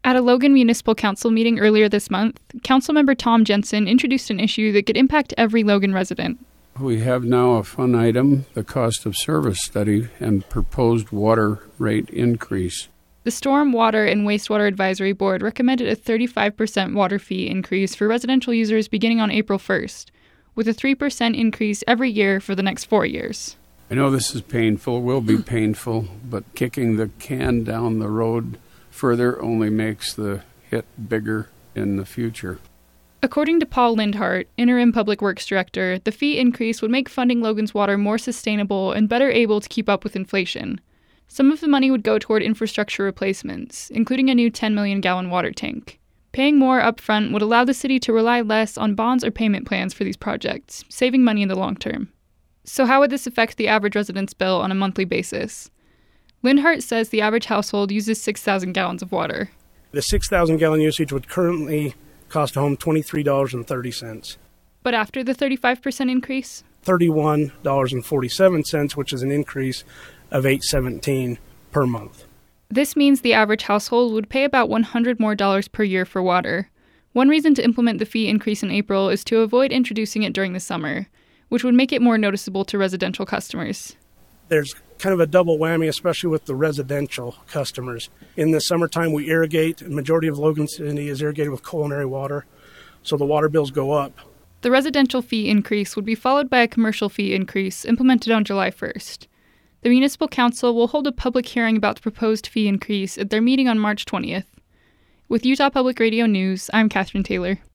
At a Logan Municipal Council meeting earlier this month, Councilmember Tom Jensen introduced an issue that could impact every Logan resident. We have now a fun item, the cost of service study and proposed water rate increase. The Storm Water and Wastewater Advisory Board recommended a 35% water fee increase for residential users beginning on April 1st, with a 3% increase every year for the next 4 years. I know this is painful, will be painful, but kicking the can down the road further only makes the hit bigger in the future. According to Paul Lindhart, Interim Public Works Director, the fee increase would make funding Logan's water more sustainable and better able to keep up with inflation. Some of the money would go toward infrastructure replacements, including a new 10 million-gallon water tank. Paying more upfront would allow the city to rely less on bonds or payment plans for these projects, saving money in the long term. So how would this affect the average resident's bill on a monthly basis? Lindhart says the average household uses 6,000 gallons of water. The 6,000-gallon usage would currently cost a home $23.30. But after the 35% increase? $31.47, which is an increase of $8.17 per month. This means the average household would pay about $100 more per year for water. One reason to implement the fee increase in April is to avoid introducing it during the summer, which would make it more noticeable to residential customers. There's kind of a double whammy, especially with the residential customers. In the summertime, we irrigate. The majority of Logan City is irrigated with culinary water, so the water bills go up. The residential fee increase would be followed by a commercial fee increase implemented on July 1st. The Municipal Council will hold a public hearing about the proposed fee increase at their meeting on March 20th. With Utah Public Radio News, I'm Catherine Taylor.